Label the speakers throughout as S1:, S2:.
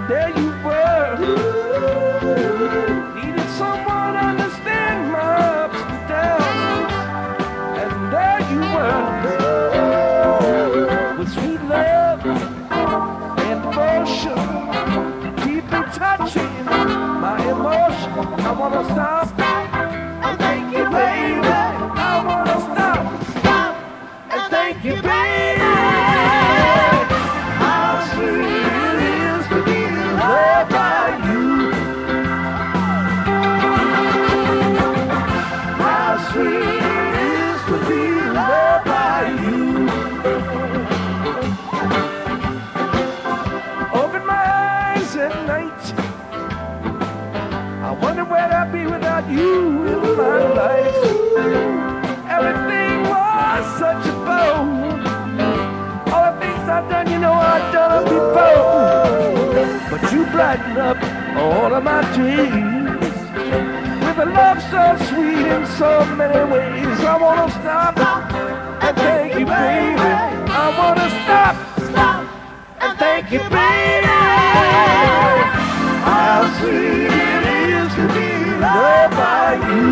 S1: there you were. Needed someone to understand my ups and downs. And there you were, with sweet love and devotion, deeply touching my emotion. I wanna stop and thank you, baby. I wanna stop and thank you, baby. How sweet it is to be loved by you. How sweet it is to be loved by you. Open my eyes at night. I wonder where I'd be without you in my life. Everything was such a blow. All the things I've done, you know I've done them before. But you brighten up all of my dreams with a love so sweet in so many ways. I wanna stop and thank you, baby. I wanna stop and thank you, baby. How sweet it is to be loved by you.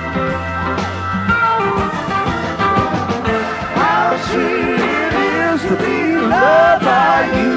S1: How sweet it is to be loved by you.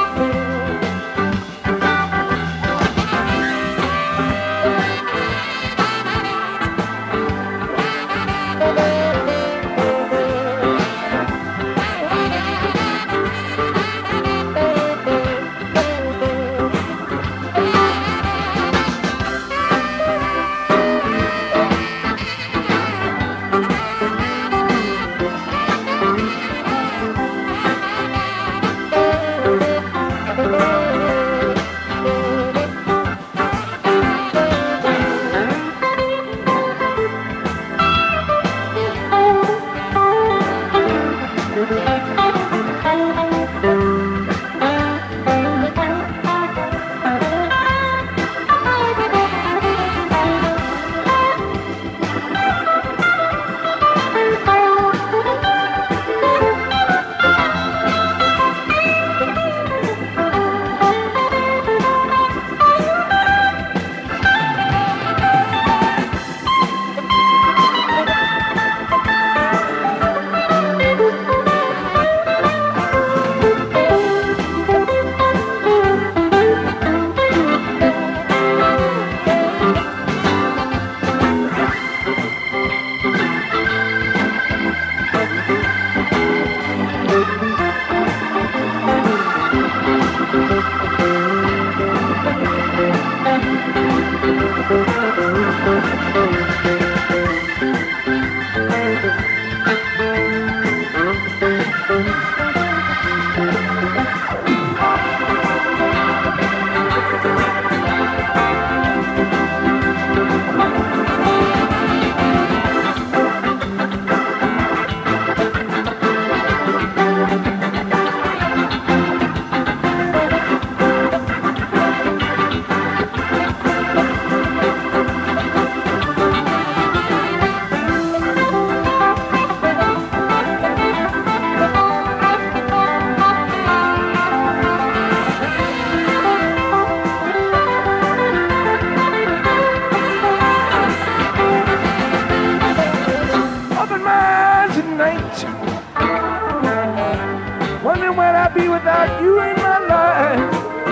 S1: Wondering where I'd be without you in my life.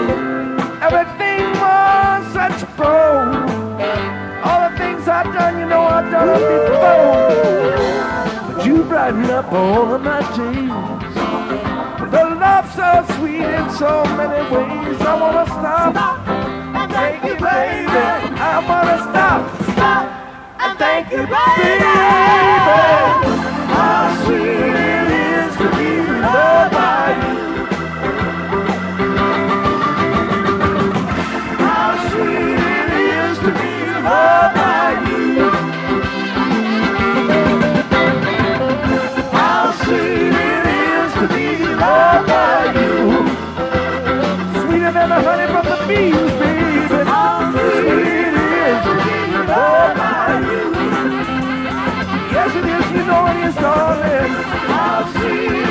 S1: Everything was such a blow. All the things I've done, you know I've done them before. But you brighten up all of my days. The love so sweet in so many ways. I wanna stop and thank you, baby. I wanna stop and thank you, baby. How sweet it is to be loved by you. How sweet it is to be loved by you. How sweet it is to be loved by you. Sweeter than the honey from the bees, baby. How sweet it is to be loved by you. Yes, it is, you know it is, darling. How sweet